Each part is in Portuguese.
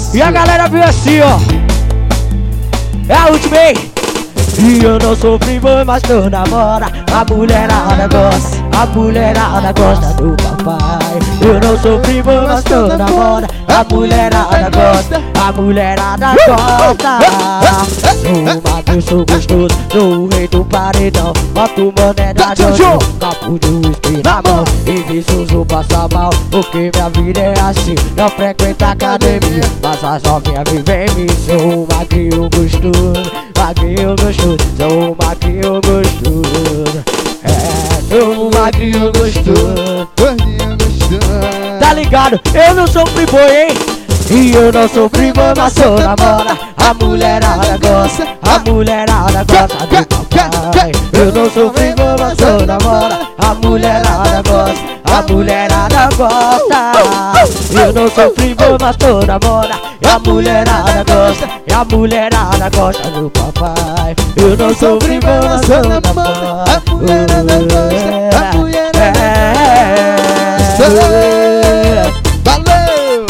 E a galera viu assim, ó. É a última, hein? E eu não sou playboy, mas tô namora. A mulherada gosta, a mulherada gosta do papai. Eu não sou playboy, mas tô namora. A mulherada gosta, a mulherada gosta. Sou magro, sou gostoso, sou o rei do paredão. Boto mané na Jojo, capo de whisky na mão. E viçoso passa mal, porque minha vida é assim. Não frequento academia, mas as novinhas vivem em mim. Sou magrinho gostoso, magrinho gostoso. Sou magrinho gostoso. Sou magrinho gostoso. Gordinho gostoso. Tá ligado? Eu não sou playboy, hein? E eu não sou playboy, mas sou namora. A mulherada gosta, a mulherada gosta do papai. Eu não sou playboy, mas sou namora. A mulherada gosta, a mulherada gosta. Eu não sou playboy, mas sou namora. E a mulherada gosta, e a mulherada gosta do papai. Eu não sou playboy, mas sou namora. A mulherada gosta, a mulherada gosta. Valeu!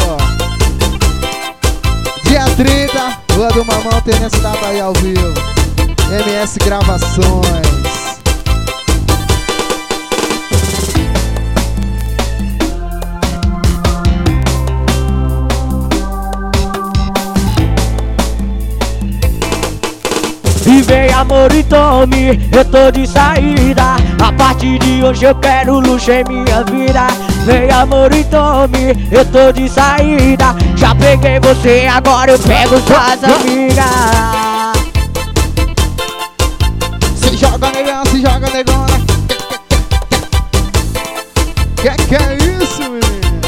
Dia 30, Rua do Mamão, Tenência da Bahia ao vivo. MS Gravações. E vem amor e tome, eu tô de saída. A partir de hoje eu quero luxo em minha vida. Vem amor e tome, eu tô de saída. Já peguei você, agora eu pego suas amigas. Se joga negão, se joga negona. Que é isso, menino?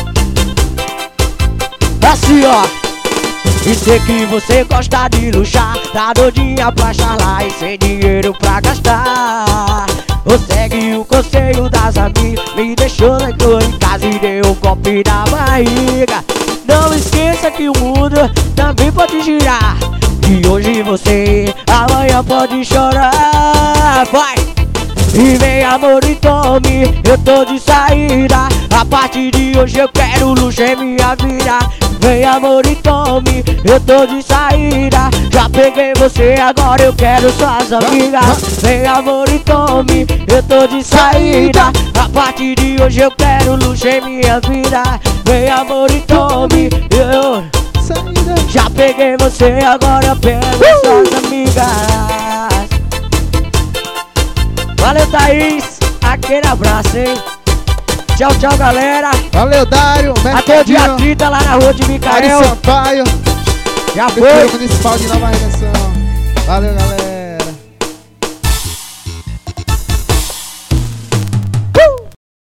Assim ó. E sei que você gosta de luxar, tá doidinha pra charlar e sem dinheiro pra gastar. Ou segue o conselho das amigas, me deixou na cor em casa e deu um golpe na barriga. Não esqueça que o mundo também pode girar, e hoje você, amanhã pode chorar. Vai! E vem amor e tome, eu tô de saída. A partir de hoje eu quero luxo em minha vida. Vem amor e tome, eu tô de saída. Já peguei você, agora eu quero suas amigas. Vem amor e tome, eu tô de saída. A partir de hoje eu quero luxo em minha vida. Vem amor e tome, eu já peguei você, agora eu pego suas amigas. Valeu, Thaís, aquele abraço, hein? Tchau, tchau, galera. Valeu, Dário. Até o dia 30 lá na rua de Micael. Ari Sampaio. Já Prefeitura foi. Municipal de Nova Redenção. Valeu, galera.